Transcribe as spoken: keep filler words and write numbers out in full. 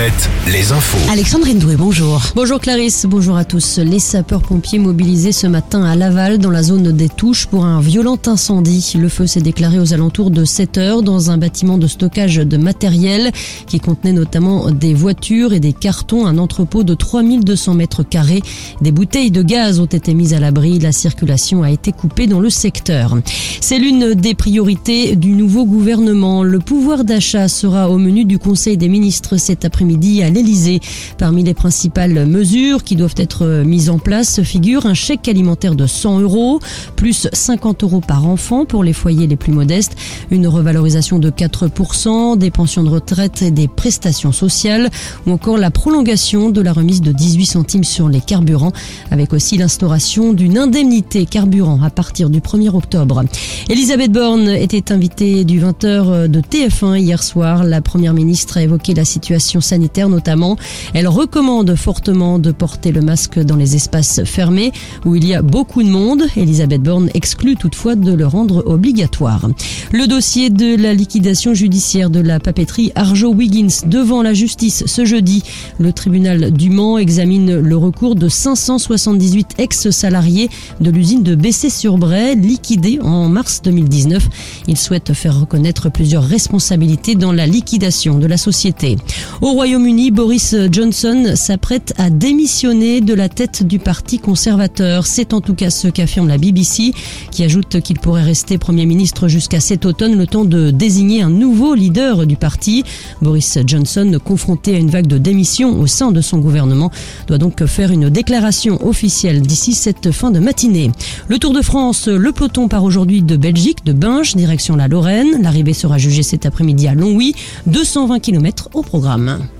sept, les infos. Alexandrine Doué, bonjour. Bonjour Clarisse, bonjour à tous. Les sapeurs-pompiers mobilisés ce matin à Laval, dans la zone des Touches, pour un violent incendie. Le feu s'est déclaré aux alentours de sept heures dans un bâtiment de stockage de matériel qui contenait notamment des voitures et des cartons, un entrepôt de trois mille deux cents mètres carrés. Des bouteilles de gaz ont été mises à l'abri. La circulation a été coupée dans le secteur. C'est l'une des priorités du nouveau gouvernement. Le pouvoir d'achat sera au menu du Conseil des ministres cet après-midi à l'Elysée. Parmi les principales mesures qui doivent être mises en place figure un chèque alimentaire de cent euros, plus cinquante euros par enfant pour les foyers les plus modestes, une revalorisation de quatre pour cent des pensions de retraite et des prestations sociales, ou encore la prolongation de la remise de dix-huit centimes sur les carburants, avec aussi l'instauration d'une indemnité carburant à partir du premier octobre. Elisabeth Borne était invitée du vingt heures de T F un hier soir. La première ministre a évoqué la situation sanitaire notamment. Elle recommande fortement de porter le masque dans les espaces fermés où il y a beaucoup de monde. Elisabeth Borne exclut toutefois de le rendre obligatoire. Le dossier de la liquidation judiciaire de la papeterie Arjowiggins devant la justice ce jeudi. Le tribunal du Mans examine le recours de cinq cent soixante-dix-huit ex-salariés de l'usine de Bessay-sur-Bray, liquidée en mars deux mille dix-neuf. Il souhaite faire reconnaître plusieurs responsabilités dans la liquidation de la société. Au Royaume-Uni, Boris Johnson s'apprête à démissionner de la tête du parti conservateur. C'est en tout cas ce qu'affirme la B B C, qui ajoute qu'il pourrait rester Premier ministre jusqu'à cet automne, le temps de désigner un nouveau leader du parti. Boris Johnson, confronté à une vague de démissions au sein de son gouvernement, doit donc faire une déclaration officielle d'ici cette fin de matinée. Le Tour de France, le peloton part aujourd'hui de Belgique, de Binche, direction la Lorraine. L'arrivée sera jugée cet après-midi à Longwy, deux cent vingt kilomètres au programme.